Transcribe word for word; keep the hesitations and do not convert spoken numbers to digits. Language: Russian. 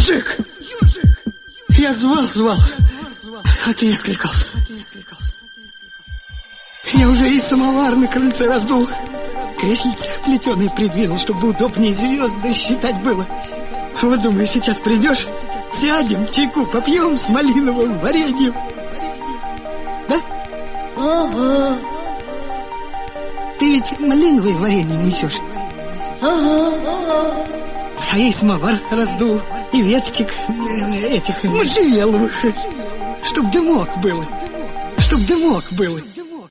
Ёжик! Я звал, звал, а ты не откликался. Я уже и самовар на крыльце раздул, креслице плетеное придвинул, чтобы удобнее звезды считать было. Вот думаю, сейчас придешь, сядем, чайку попьем с малиновым вареньем. Да? Ага. Ты ведь малиновое варенье несешь? Ага, ага. А я и самовар раздул, и веточек этих можжевеловых, чтоб дымок было, чтоб дымок было.